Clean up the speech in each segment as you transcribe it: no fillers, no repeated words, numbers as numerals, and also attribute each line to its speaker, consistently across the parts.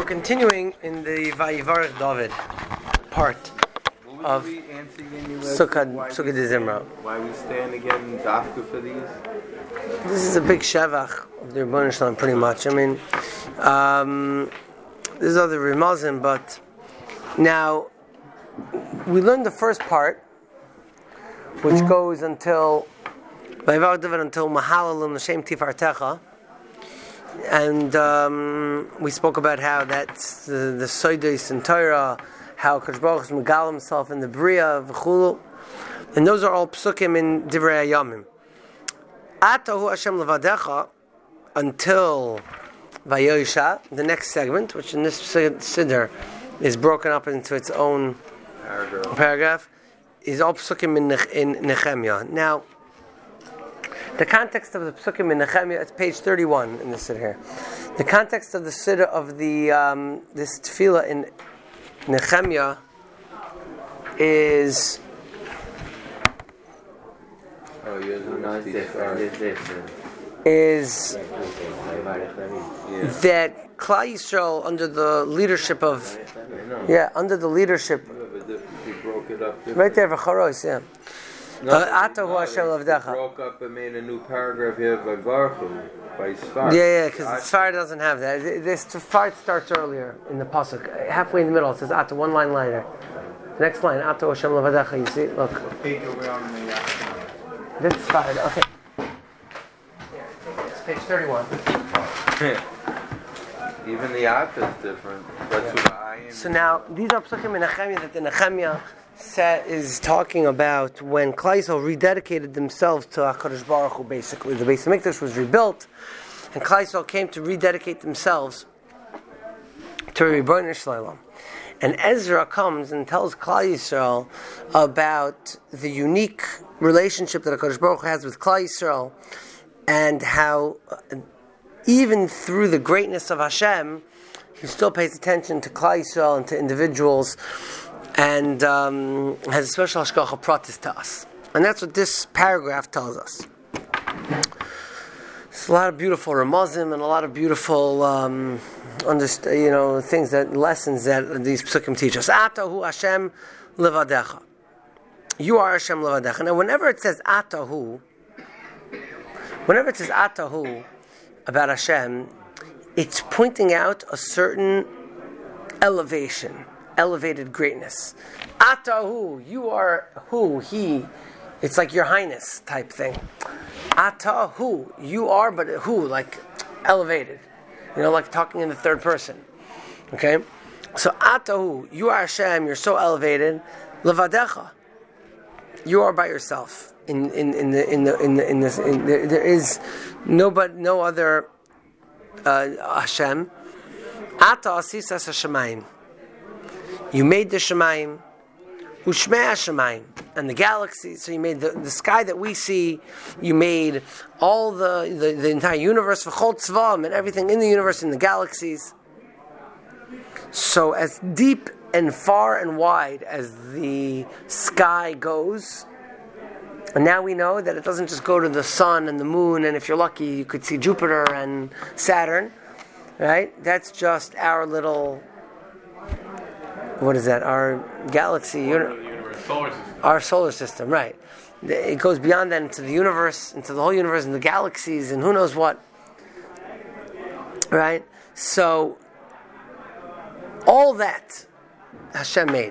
Speaker 1: continuing in the Vayivarech David part of Sukkah de Zimra.
Speaker 2: Why we stand again dafka for these?
Speaker 1: This is a big shevach of the Rebbeinu Shalom, pretty much. I mean, there's other Rimazim, but now we learned the first part, which goes until Vayivarech David until Mahalalim L'Shem Tifartecha. And we spoke about how that's the Soidos in Torah, how Kadosh Baruch Hu megal himself in the Bria, v'chulu. And those are all psukim in Divrei Hayamim. Atahu Hashem levadecha until Vayosha, the next segment, which in this Siddur is broken up into its own paragraph, is all psukim in Nehemiah. Now, the context of the psukim in Nehemiah, it's page 31 in the Siddur here. The context of the Siddur of the this tefillah in Nehemiah is that Klal Yisrael under the leadership of right there v'charos, yeah. Atahu Hashem Lavdecha.
Speaker 2: Broke up and made a new paragraph here by Varchu, by Sfar.
Speaker 1: Yeah, because Sfar doesn't have that. This Sfar starts earlier in the pasuk, halfway in the middle. It says Ata, one line later. Next line, Atahu Hashem Lavdecha. You see, look. This Sfar, okay. Yeah, it's page 31.
Speaker 2: Even the Ata is different. That's what I am.
Speaker 1: So now these are psukim in Nehemiah that the Nehemiah is talking about when Klal Yisrael rededicated themselves to HaKadosh Baruch Hu. Basically, the Beis Hamikdash was rebuilt, and Klal Yisrael came to rededicate themselves to Rebbeinu Shalom. And Ezra comes and tells Klal Yisrael about the unique relationship that HaKadosh Baruch Hu has with Klal Yisrael, and how even through the greatness of Hashem, he still pays attention to Klal Yisrael and to individuals, and has a special hashgacha pratis to us. And that's what this paragraph tells us. It's a lot of beautiful ramazim and a lot of beautiful things, lessons that these psukim teach us. Atahu Hashem levadecha. You are Hashem levadecha. Now whenever it says Atahu about Hashem, it's pointing out a certain elevated greatness. Atahu, you are who, he. It's like your highness type thing. Atahu, you are, but who, like elevated. Like talking in the third person. Okay? So Atahu, you are Hashem, you're so elevated. Levadecha, you are by yourself. There is no other Hashem. Ata asisas hashemayim. You made the Shemayim, Ushmei Shemayim, and the galaxies. So you made the sky that we see. You made all the entire universe, V'chol Tzvam, and everything in the universe, in the galaxies. So as deep and far and wide as the sky goes, and now we know that it doesn't just go to the sun and the moon, and if you're lucky, you could see Jupiter and Saturn, right? That's just our little... What is that? Our galaxy, our solar system, right? It goes beyond that into the universe, into the whole universe, and the galaxies, and who knows what, right? So all that Hashem made.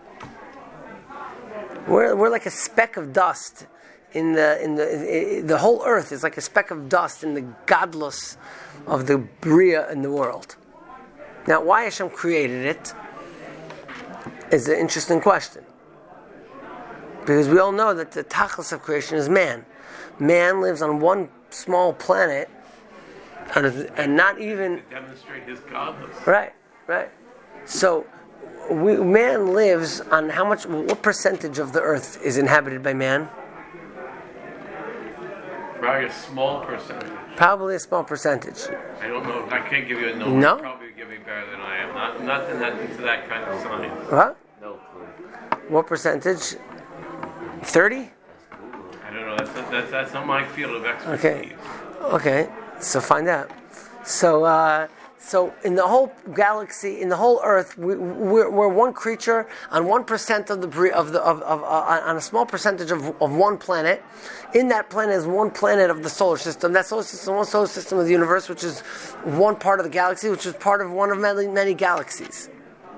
Speaker 1: We're like a speck of dust in the whole earth is like a speck of dust in the godless of the Bria in the world. Now, why Hashem created it is an interesting question. Because we all know that the tachlis of creation is man. Man lives on one small planet, and not even...
Speaker 3: To demonstrate his godless.
Speaker 1: Right. So, man lives on what percentage of the earth is inhabited by man?
Speaker 3: Probably a small percentage.
Speaker 1: Probably a small percentage.
Speaker 3: I don't know. I can't give you a number.
Speaker 1: No?
Speaker 3: You'll probably give me better than I am. Not into that kind of science.
Speaker 1: What?
Speaker 3: No clue.
Speaker 1: What percentage? 30?
Speaker 3: I don't know. That's not my field of expertise.
Speaker 1: Okay. So find out. So So in the whole galaxy, in the whole Earth, we're one creature on 1% on a small percentage of one planet. In that planet is one planet of the solar system. That solar system, one solar system of the universe, which is one part of the galaxy, which is part of one of many, many galaxies.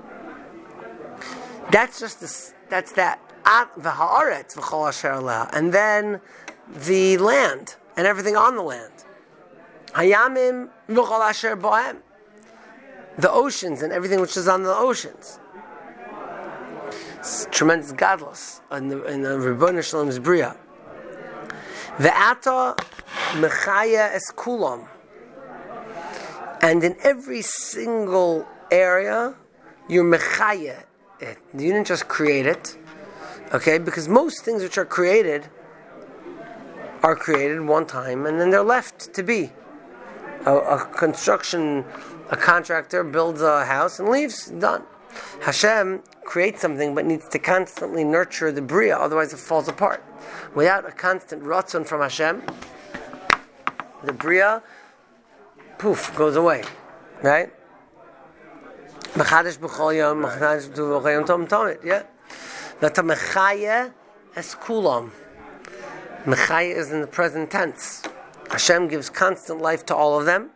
Speaker 1: That's just this. That's that. And then the land and everything on the land. Hayamim v'chol asher ba'em. The oceans and everything which is on the oceans. It's tremendous gadlus in the Rebbeinu Shalom's Bria. Ve'ata mechaya es kulam. And in every single area, you're mechaya it. You didn't just create it. Okay? Because most things which are created one time and then they're left to be. A contractor builds a house and leaves, done. Hashem creates something but needs to constantly nurture the Bria, otherwise it falls apart. Without a constant ratzon from Hashem, the Bria, poof, goes away. Right? Yeah. That's a mechaya es kulam. Mechaya is in the present tense. Hashem gives constant life to all of them.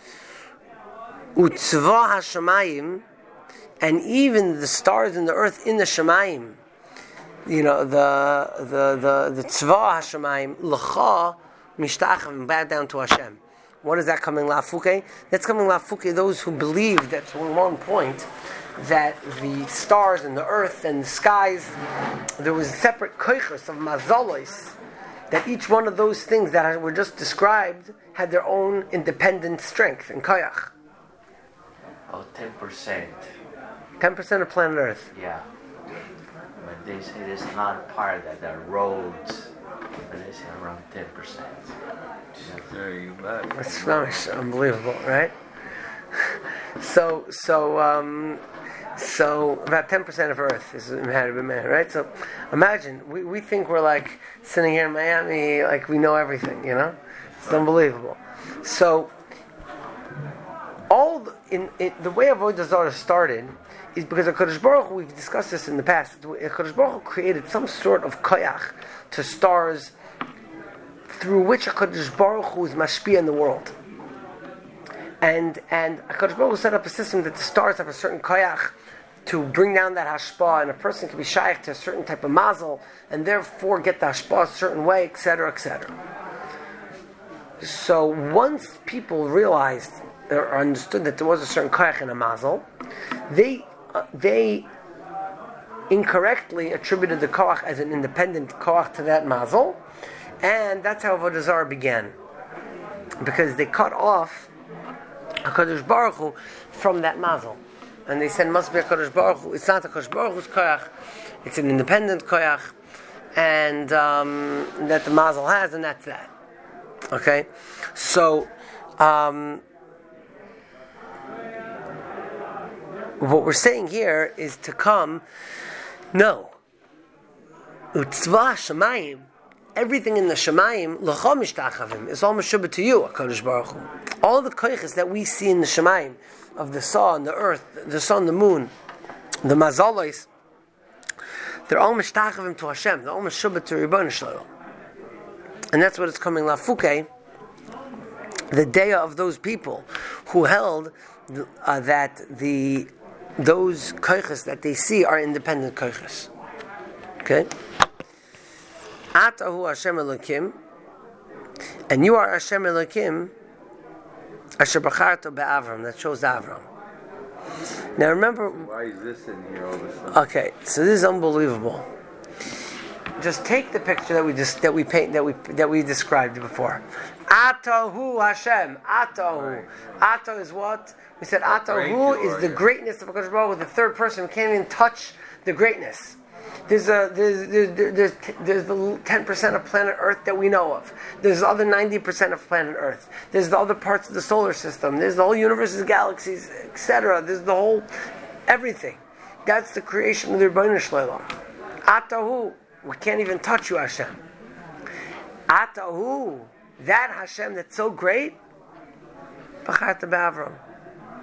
Speaker 1: Utzva hashamayim, and even the stars in the earth in the shamayim. You know, the tzva hashamayim l'cha mishtachavim, bow down to Hashem. What is that coming lafuke? That's coming lafuke. Those who believe that at one point that the stars and the earth and the skies, there was separate koichos of mazalos. That each one of those things that were just described had their own independent strength and koyach.
Speaker 4: Oh, 10%.
Speaker 1: 10% of planet Earth.
Speaker 4: Yeah. But they say it is not part of that. There are roads, but they say around 10%.
Speaker 2: There you bet.
Speaker 1: That's unbelievable, right? So about 10% of Earth is inhabited by man, right? So imagine, we think we're like sitting here in Miami, like we know everything, you know? It's unbelievable. So the way Avodah Zarah started is because HaKadosh Baruch Hu, we've discussed this in the past, HaKadosh Baruch Hu created some sort of koyach to stars through which HaKadosh Baruch Hu is mashpia in the world. And HaKadosh Baruch Hu set up a system that the stars have a certain koyach to bring down that hashpah, and a person can be shaykh to a certain type of mazel, and therefore get the hashpah a certain way, etc., etc. So once people realized or understood that there was a certain koyach in a mazel, they incorrectly attributed the koyach as an independent koyach to that mazel, and that's how Avodah Zarah began, because they cut off HaKadosh Baruch Hu from that mazel. And they said, must be HaKadosh Baruch Hu. It's not HaKadosh Baruch Hu's koyach, it's an independent koyach, and that the mazel has, and that's that. Okay? So, what we're saying here is to come, no. Utzva shamayim, everything in the shamayim, l'cha mishtachavim, is all meshubah to you, HaKadosh Baruch Hu. All the koiches that we see in the shamayim, of the sun, the earth, the sun, the moon, the mazalos, they're all mishtachavim to Hashem, they're all meshubah to Rebbeinu Shalom. And that's what it's coming lafuke, the day of those people who held that those koiches that they see are independent koiches. Okay? Atahu Hashem Elokim, and you are Hashem Elokim, Asher Bacharto be'Avram, that shows Avram. Now remember,
Speaker 2: why is this in here all of a sudden?
Speaker 1: Okay, so this is unbelievable. Just take the picture that we described before. Atahu Hashem, Atahu. Ato is what? We said Atahu is the greatness of HaKadosh Baruch Hu, the third person. We can't even touch the greatness. There's the 10% of planet Earth that we know of. There's the other 90% of planet Earth. There's the other parts of the solar system. There's the whole universe's galaxies, etc. There's the whole everything. That's the creation of the Rebbeinu Shalom. Atahu, we can't even touch you, Hashem. Atahu, that Hashem that's so great. B'charta be'Avram.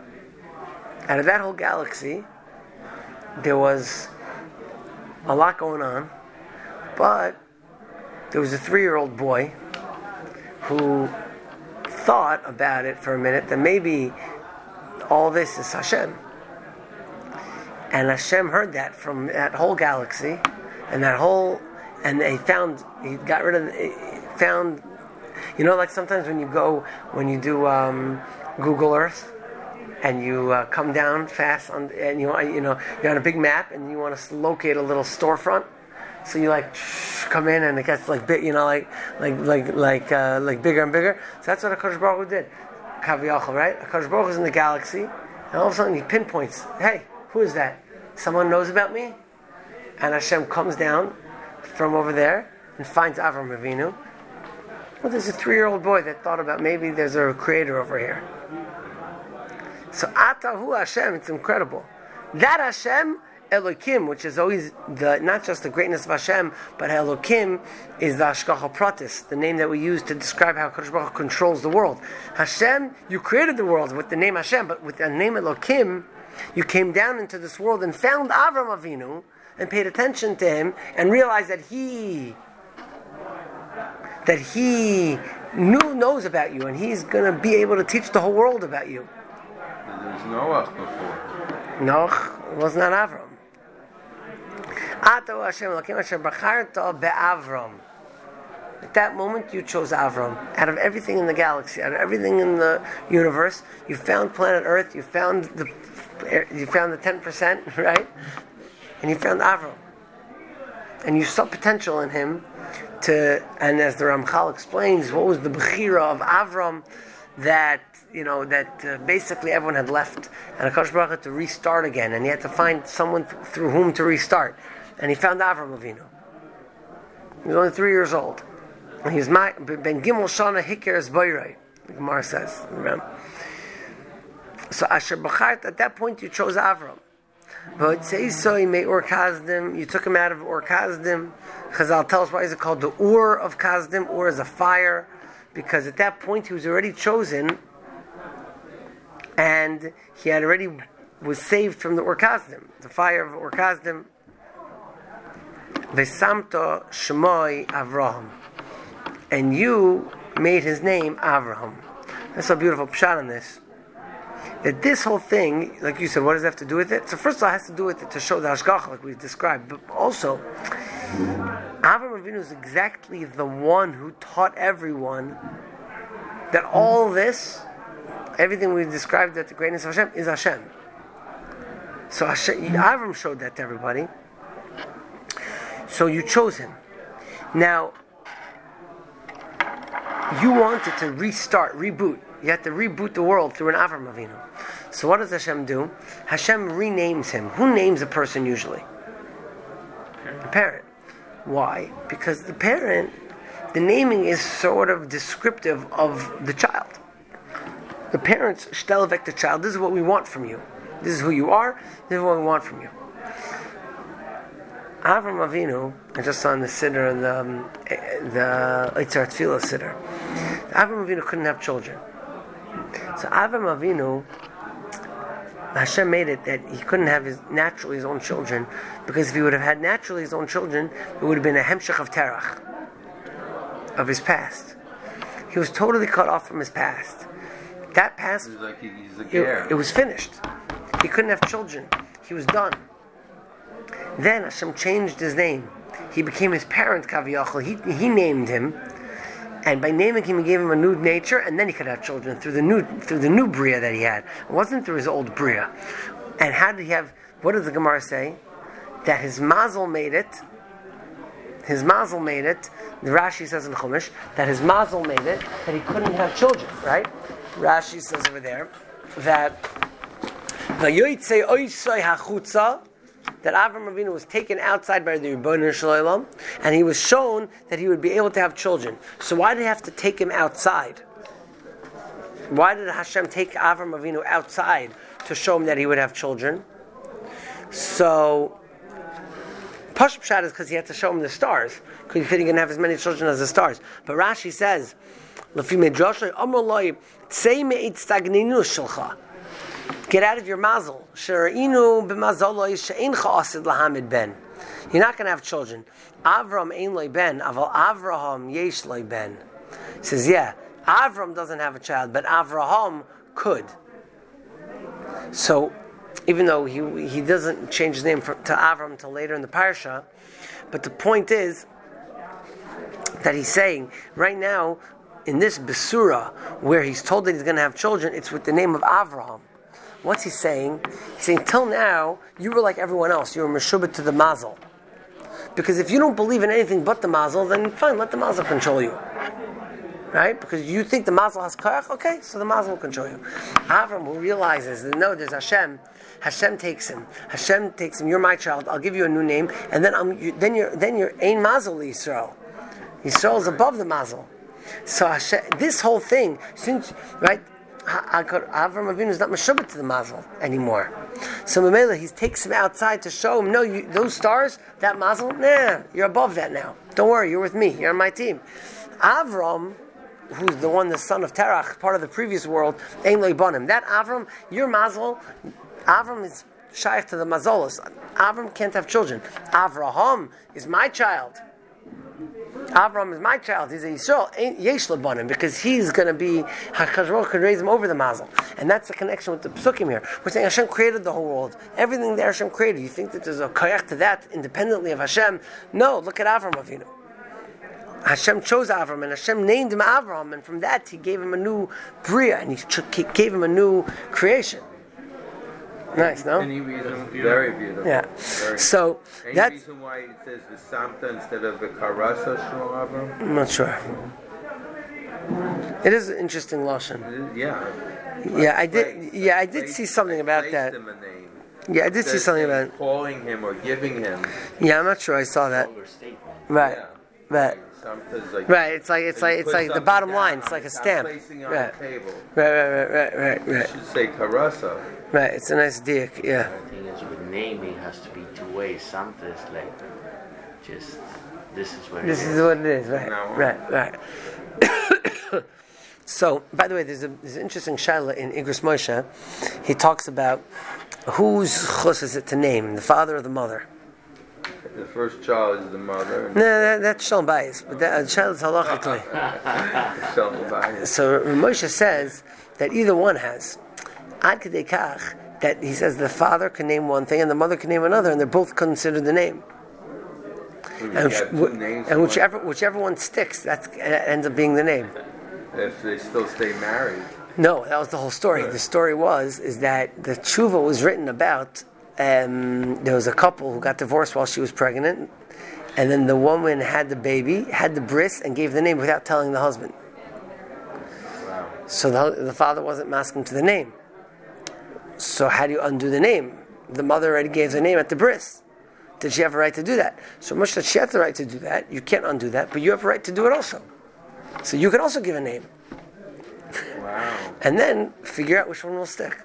Speaker 1: Out of that whole galaxy, there was a lot going on, but there was a 3-year-old boy who thought about it for a minute that maybe all this is Hashem. And Hashem heard that from that whole galaxy, and he found, like sometimes when you do Google Earth, and you come down fast and you're on a big map, and you want to locate a little storefront, so you come in, and it gets big, like bigger and bigger. So that's what HaKadosh Baruch Hu did. Kaviyachol, right? HaKadosh Baruch Hu is in the galaxy, and all of a sudden he pinpoints, hey, who is that? Someone knows about me? And Hashem comes down from over there and finds Avram Avinu. Well, there's a 3-year-old boy that thought about maybe there's a creator over here. So Atahu Hashem, it's incredible. That Hashem, Elokim, which is always not just the greatness of Hashem, but Elokim is the Hashgacha Pratis, the name that we use to describe how Kadosh Baruch Hu controls the world. Hashem, you created the world with the name Hashem, but with the name Elokim, you came down into this world and found Avram Avinu and paid attention to him and realized that he knows about you, and he's going to be able to teach the whole world about you.
Speaker 2: There was Noach before.
Speaker 1: Noach was not Avram. Ato Hashem Elokim asher bacharta be'Avram. At that moment, you chose Avram. Out of everything in the galaxy, out of everything in the universe, you found planet Earth. You found the 10%, right? And you found Avram, and you saw potential in him. And as the Ramchal explains, what was the bechira of Avram? That basically everyone had left, and HaKadosh Baruch Hu had to restart again, and he had to find someone through whom to restart. And he found Avram Avinu. He was only 3 years old. And he was Ben Gimel Shana Hikeres Boirei, the Gemara says. Remember? So Asher Bachart, at that point you chose Avram. But Seisoi Me Ur Kazdim, you took him out of Ur Kazdim. Chazal tell us why is it called the Ur of Kazdim. Ur is a fire, because at that point he was already chosen, and he had already was saved from the Ur Kazdim, the fire of Ur Kazdim. Vesamto Shemoi Avraham, and you made his name Avraham. That's a beautiful pshat on this. That this whole thing, like you said, what does it have to do with it? So first of all, it has to do with it to show the Hashgacha, like we described. But also, Avram Avinu is exactly the one who taught everyone that all this, everything we described, that the greatness of Hashem is Hashem. So Avram showed that to everybody. So you chose him. Now, you wanted to reboot. You had to reboot the world through an Avram Avinu. So what does Hashem do? Hashem renames him. Who names a person usually? The parent. Why? Because the parent, the naming is sort of descriptive of the child. The parents shtelvek the child. This is what we want from you. This is who you are. This is what we want from you. Avram Avinu, I just saw in the Siddur, the Eitzar Tefillah Siddur, Avram Avinu couldn't have children. So Avram Avinu, Hashem made it that he couldn't have his own children, because if he would have had naturally his own children, it would have been a hemshech of terach, of his past. He was totally cut off from his past. That past,
Speaker 2: It was like he's a gear.
Speaker 1: it was finished. He couldn't have children. He was done. Then Hashem changed his name. He became his parent, Kaviyachol. He named him, and by naming him, he gave him a new nature, and then he could have children through the new bria that he had. It wasn't through his old bria. And how did he have? What does the Gemara say? That his mazel made it. His mazel made it. The Rashi says in Chumash that his mazel made it that he couldn't have children. Right? Rashi says over there that Vayotzei oisai hachutza, that Avram Avinu was taken outside by the Rebbeinu Shalom, and he was shown that he would be able to have children. So why did he have to take him outside? Why did Hashem take Avram Avinu outside to show him that he would have children? So Pashut Pshat is because he had to show him the stars, because he said he can have as many children as the stars. But Rashi says, Get out of your mazel. Shera'inu b'mazoloi she'eincha asid lahamid ben. You're not going to have children. Avram ein loy ben, aval Avraham yesh loy ben. He says, yeah, Avram doesn't have a child, but Avraham could. So, even though he doesn't change his name to Avram until later in the parsha, but the point is that he's saying, right now, in this Besura, where he's told that he's going to have children, it's with the name of Avraham. What's he saying? He's saying, till now, you were like everyone else. You were meshubet to the mazel. Because if you don't believe in anything but the mazel, then fine, let the mazel control you. Right? Because you think the mazel has koyach, okay, so the mazel will control you. Avram, who realizes that no, there's Hashem takes him. Hashem takes him, you're my child, I'll give you a new name, and then you're ein mazel Yisrael. Yisrael is above the mazel. So Hashem, this whole thing, since, right, Avram Avinu is not meshubet to the mazel anymore. So Mamela, he takes him outside to show him, no, those stars, that mazel, nah, you're above that now. Don't worry, you're with me, you're on my team. Avram, who's the son of Terach, part of the previous world, ein lo ibanim. That Avram, your mazel, Avram is shaykh to the mazolos. Avram can't have children. Avraham is my child. Avram is my child. He's a Yisrael, yesh lebanim, because he's going to be, HaKadosh Baruch Hu could raise him over the mazel. And that's the connection with the Pesukim here. We're saying Hashem created the whole world. Everything there Hashem created. You think that there's a koyach to that independently of Hashem? No, look at Avram Avinu. Hashem chose Avram, and Hashem named him Avram, and from that he gave him a new bria, and he gave him a new creation. Nice, no?
Speaker 2: Any reason? Very beautiful.
Speaker 1: Yeah.
Speaker 2: Very
Speaker 1: So
Speaker 2: any reason why it says V'samta instead of the Karasa Shmo Avram?
Speaker 1: I'm not sure. It is an interesting lashon.
Speaker 2: Yeah.
Speaker 1: I did see something about that.
Speaker 2: Him a name.
Speaker 1: Yeah, I did see something about it.
Speaker 2: Calling him or giving him.
Speaker 1: Yeah, I'm not sure I saw that. Right.
Speaker 2: Yeah.
Speaker 1: Right.
Speaker 2: Like,
Speaker 1: right, it's like the bottom line. It's like a stamp.
Speaker 2: Right. Table.
Speaker 1: Right.
Speaker 2: You should say Karasa.
Speaker 1: Right, it's a nice diak, yeah.
Speaker 4: The thing is, with naming has to be two ways. Something is like, just, this is what
Speaker 1: This
Speaker 4: it
Speaker 1: is what it is, right.
Speaker 2: No.
Speaker 1: Right. So, by the way, there's an interesting shaila in Igros Moshe. He talks about whose chus is it to name, the father or the mother?
Speaker 2: The first child is the mother.
Speaker 1: No, that's Shalom Bayis, but that child is halachically. So Moshe says that either one has. Ad Kedei Kach, that he says the father can name one thing and the mother can name another, and they're both considered the name. And whichever one sticks, that ends up being the name.
Speaker 2: If they still stay married.
Speaker 1: No, that was the whole story. The story is that the tshuva was written about. There was a couple who got divorced while she was pregnant, and then the woman had the baby, had the bris, and gave the name without telling the husband.
Speaker 2: Wow.
Speaker 1: So the father wasn't masking to the name. So how do you undo the name? The mother already gave the name at the bris. Did she have a right to do that? So much that she had the right to do that, you can't undo that, but you have a right to do it also. So you can also give a name.
Speaker 2: Wow.
Speaker 1: And then figure out which one will stick.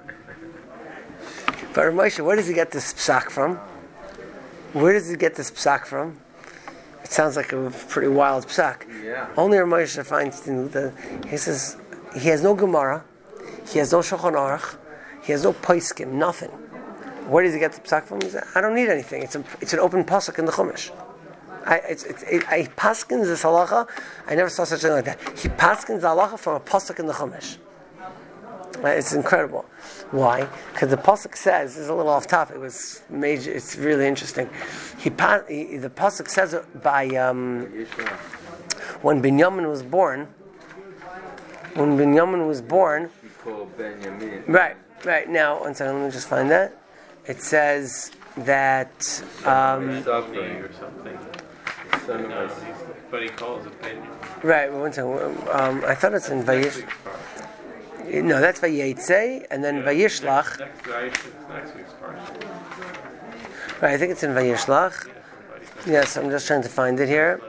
Speaker 1: But Ramosha, where does he get this psak from? Where does he get this psak from? It sounds like a pretty wild psak.
Speaker 2: Yeah.
Speaker 1: Only Ramosha finds he says he has no Gemara, he has no Shulchan Aruch, he has no Poskim, nothing. Where does he get the psak from? He says, I don't need anything. It's an open pasuk in the Chumash. I paskins this halacha. I never saw such a thing like that. He paskins the halacha from a pasuk in the Chumash. It's incredible. Why? Because the pasuk says, this is a little off topic. It was major. It's really interesting. The pasuk says by when Binyamin was born. When Binyamin was born.
Speaker 2: He called Benjamin.
Speaker 1: Right. Now, one second. Let me just find that. It says that.
Speaker 2: Suffering
Speaker 3: or something.
Speaker 2: Son of a
Speaker 3: But he calls it Benjamin.
Speaker 1: Right. One second. I thought it's in Vayish. No, that's Vayetze, and then Vayishlach.
Speaker 3: Next week's part.
Speaker 1: Right, I think it's in Vayishlach. Yes, I'm just trying to find it here.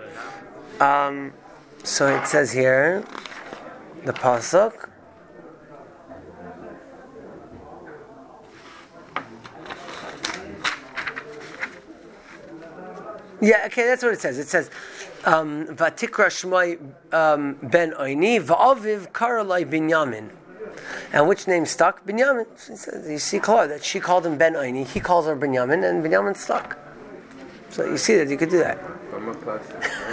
Speaker 1: So it says here, the pasuk. Yeah, okay, that's what it says. It says, Vatikra Shmai ben Oini, Va'aviv Karalai Binyamin. And which name stuck? Binyamin. She says, you see clear that she called him Ben Aini, he calls her Binyamin, and Binyamin stuck. So you see that you could do that.
Speaker 2: From a plus.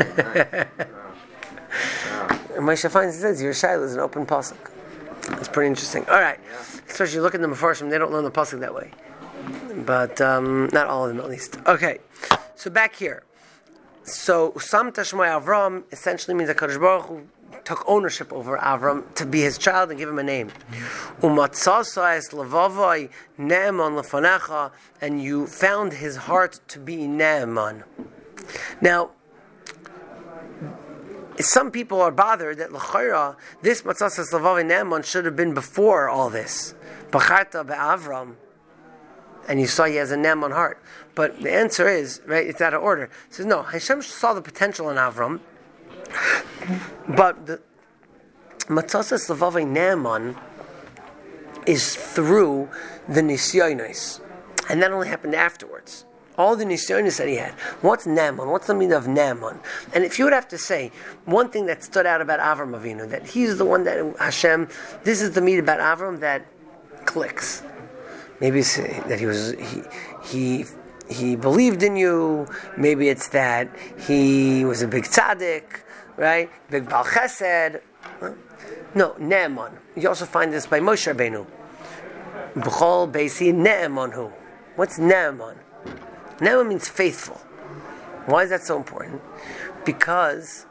Speaker 1: And Moshe finds, he says, your Shaila is an open pasuk. It's pretty interesting. All right. Especially you look at the Mefarshim, they don't learn the pasuk that way. But not all of them, at least. Okay. So back here. So Sam Tashmai Avram essentially means that Kadosh Baruch Hu took ownership over Avram to be his child and give him a name. And you found his heart to be Ne'eman. Now, some people are bothered that l'chayra this Matzasas Lavavi Ne'eman should have been before all this. Bacharta be'Avram. And you saw he has a Ne'eman heart. But the answer is, right, it's out of order. It says, no, Hashem saw the potential in Avram, but the Matzasas Lavavi Ne'eman is through the Nisyonos. And that only happened afterwards. All the Nisyonos that he had. What's Ne'eman? What's the meaning of Ne'eman? And if you would have to say, one thing that stood out about Avram Avinu, that he's the one that Hashem, this is the meaning about Avram that clicks. Maybe it's that he believed in you. Maybe it's that he was a big tzaddik, right? Big Baal Chesed. No, Ne'eman. You also find this by Moshe Rabbeinu. B'chol Beisi Ne'emanhu. What's Ne'eman? Ne'eman means faithful. Why is that so important? Because,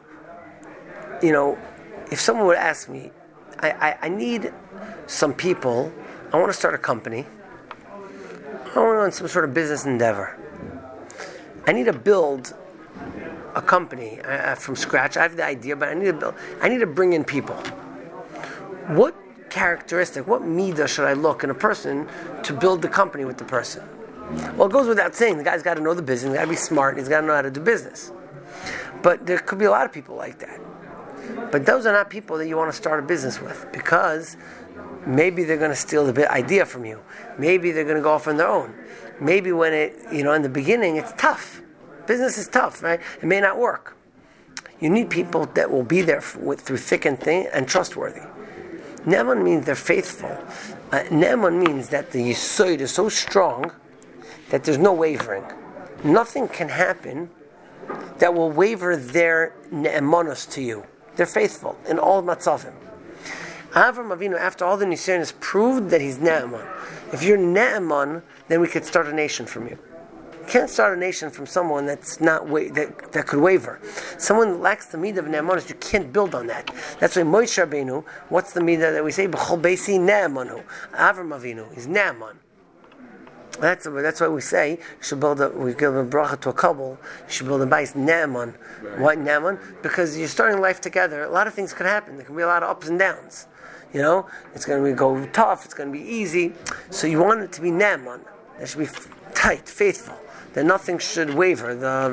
Speaker 1: if someone would ask me, I need some people, I want to start a company, I want to run some sort of business endeavor. I need to build a company from scratch. I have the idea, but I need to bring in people. What characteristic, what midah should I look in a person to build the company with the person? Well, it goes without saying, the guy's got to know the business, he's got to be smart, he's got to know how to do business. But there could be a lot of people like that. But those are not people that you want to start a business with, because maybe they're going to steal the idea from you. Maybe they're going to go off on their own. Maybe when in the beginning, it's tough. Business is tough, right? It may not work. You need people that will be there through thick and thin and trustworthy. Ne'eman means they're faithful. Ne'eman means that the yesod is so strong that there's no wavering. Nothing can happen that will waver their ne'emanos to you. They're faithful in all matzavim. Avram Avinu, after all the Nisayon, has proved that he's Ne'eman. If you're Ne'eman, then we could start a nation from you. You can't start a nation from someone that's not that could waver. Someone that lacks the midah of Ne'emanus, you can't build on that. That's why Moshe Rabbeinu, what's the midah that we say? B'chol beisi Ne'emanu. Avram Avinu, he's Ne'eman. That's why we say we give a bracha to a couple. You should build a bais Ne'eman. Right. Why Ne'eman? Because you're starting life together. A lot of things could happen. There can be a lot of ups and downs. It's going to go tough. It's going to be easy. So you want it to be Ne'eman. It should be tight, faithful. That nothing should waver.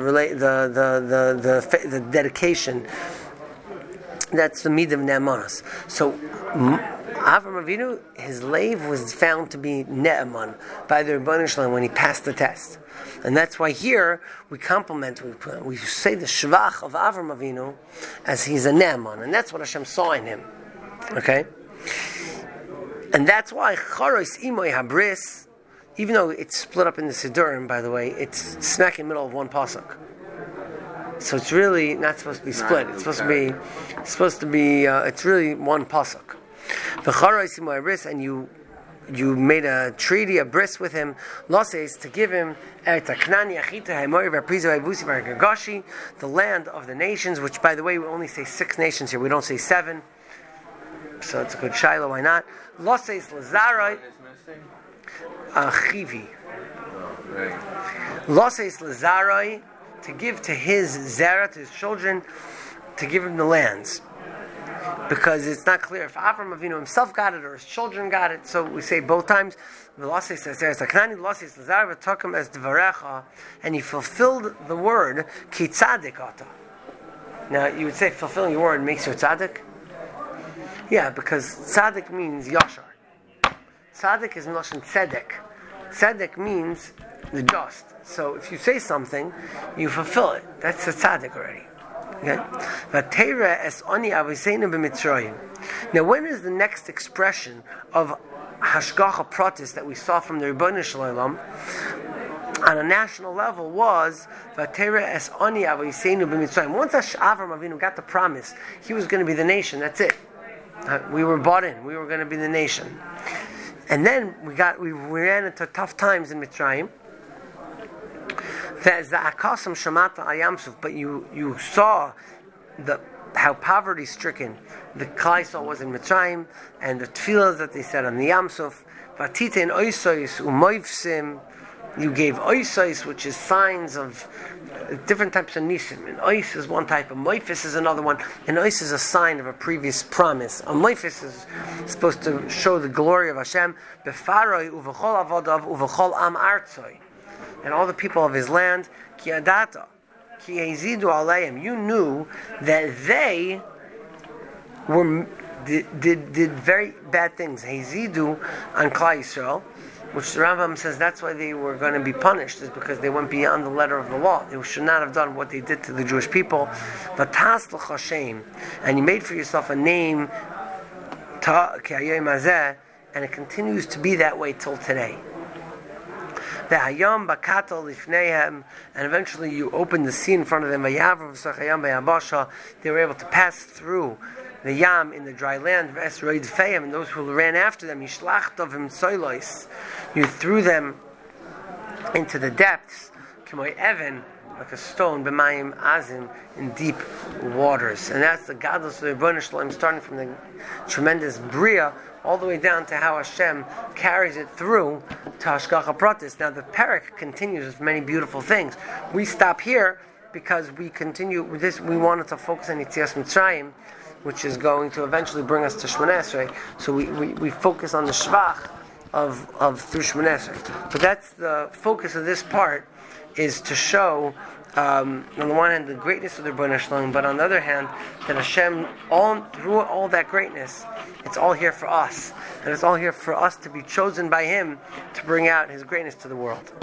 Speaker 1: The dedication. That's the midah of Ne'emanos. So Avram Avinu, his lave was found to be Ne'eman by the Rebbeinu Shalom when he passed the test. And that's why here we we say the Shvach of Avram Avinu as he's a Ne'eman. And that's what Hashem saw in him. Okay? And that's why Charos Imoy Habris, even though it's split up in the Siddurim, by the way, it's smack in the middle of one pasuk. So it's really not supposed to be split. It's supposed to be. It's really one pasuk. V'charos Imoy Habris, and you made a treaty, a bris with him, loses, to give him the land of the nations, which, by the way, we only say 6 nations here. We don't say 7. So it's a good shiloh, why not? Loses Lazarai Chivi. Loses Lazarai, to give to his Zara, to his children, to give him the lands. Because it's not clear if Avram Avinu himself got it or his children got it, so we say both times. And he fulfilled the word ki tzaddik ata. Now you would say fulfilling your word makes you a tzaddik. Yeah, because tzaddik means yashar. Tzaddik is miloshin tzedek. Tzedek means the just. So if you say something, you fulfill it. That's a tzaddik already. Okay? Now, when is the next expression of Hashgacha Pratis that we saw from the Rebbeinu Shalom on a national level was Vatera es Oni Avoseinu b'Mitzrayim. Once Avram Avinu got the promise, he was going to be the nation. That's it. We were bought in. We were going to be the nation. And then we ran into tough times in Mitzrayim. But you saw how poverty-stricken the Klal Yisrael was in Mitzrayim, and the tefillas that they said on the Yamsuf. Vatiten oisois umoivsim. You gave oisois, which is signs of different types of nisim. And ois is one type, and moifis is another one. And ois is a sign of a previous promise. A moifis is supposed to show the glory of Hashem. Befaroi uvechol avodav uvechol am artzoi. And all the people of his land, ki adata, ki hezidu aleim. You knew that they did very bad things. Hezidu on Klal Yisrael, which the Rambam says that's why they were going to be punished, is because they went beyond the letter of the law. They should not have done what they did to the Jewish people. V'tas l'chashem, and you made for yourself a name, and it continues to be that way till today. The Hayam Bakato Lifnehem, and eventually you opened the sea in front of them. They were able to pass through the Yam in the dry land, and those who ran after them, you threw them into the depths, like a stone, b'mayim azim, in deep waters. And that's the godless of the Rebbeinu Shalom, starting from the tremendous Bria all the way down to how Hashem carries it through to Hashgacha Pratis. Now the Perek continues with many beautiful things. We stop here because we continue with this. We wanted to focus on Yetzias Mitzrayim, which is going to eventually bring us to Shmoneh Esrei. So we focus on the Shvach of through Shmoneh Esrei. But that's the focus of this part, is to show, on the one hand, the greatness of the Rebbeinu Shalom, but on the other hand, that Hashem, through all that greatness, it's all here for us. And it's all here for us to be chosen by Him to bring out His greatness to the world.